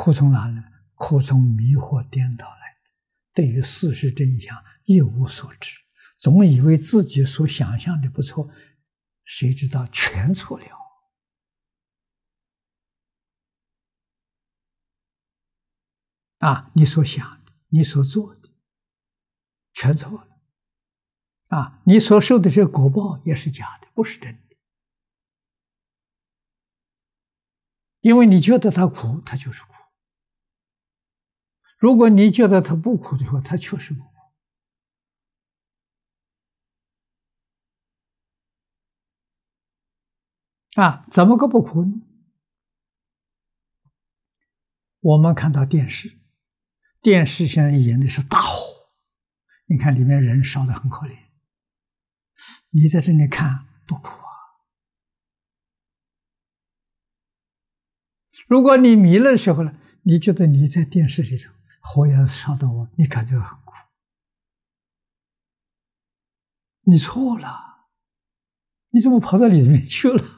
苦从哪里？苦从迷惑颠倒来的，对于事实真相一无所知，总以为自己所想象的不错，谁知道全错了。你所想的，你所做的，全错了。你所受的这个果报也是假的，不是真的。因为你觉得它苦，它就是苦。如果你觉得它不苦的话，它确实不苦。怎么个不苦呢？我们看到电视，电视现在演的是大火，你看里面人烧得很可怜，你在这里看不苦啊。如果你迷了的时候呢，你觉得你在电视里头火也烧到我，你感觉很苦，你错了，你怎么跑到里面去了？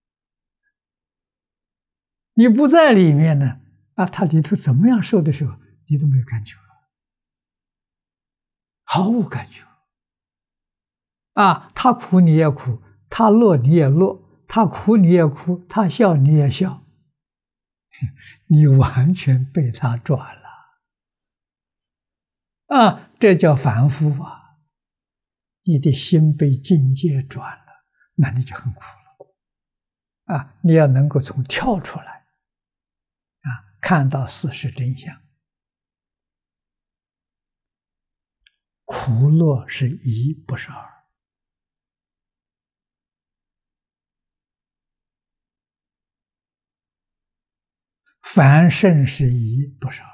你不在里面呢，它里头怎么样受的时候，你都没有感觉了，毫无感觉。他苦你也苦，他乐你也乐，他哭你也哭，他笑你也笑，你完全被他转了。这叫凡夫啊！你的心被境界转了，那你就很苦了。你要能够跳出来。看到事实真相，苦乐是一，不是二。凡圣是一，不是二。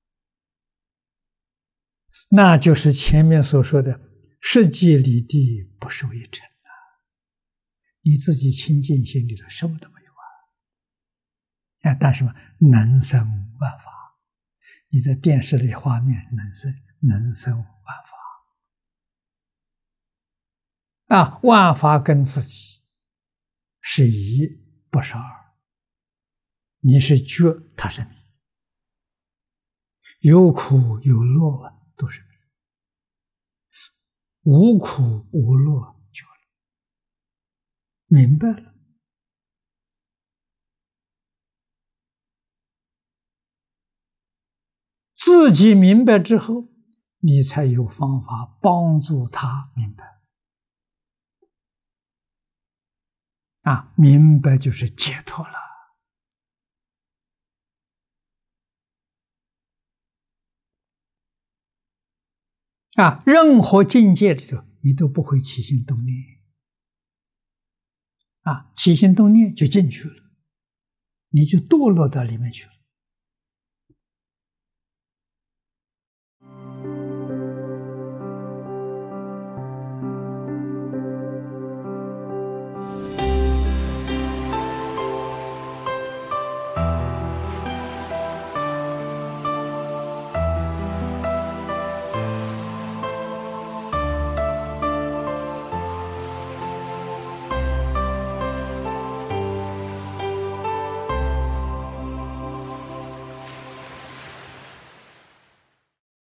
那就是前面所说的世纪里地不受一尘你自己清净心里头什么都没有但是能生万法，你在电视里画面能生万法万法跟自己是一，不是二。你是觉，它是迷，有苦有乐都是迷，无苦无乐觉了，明白了。自己明白之后，你才有方法帮助他明白。明白就是解脱了。任何境界里头，你都不会起心动念。起心动念就进去了，你就堕落到里面去了。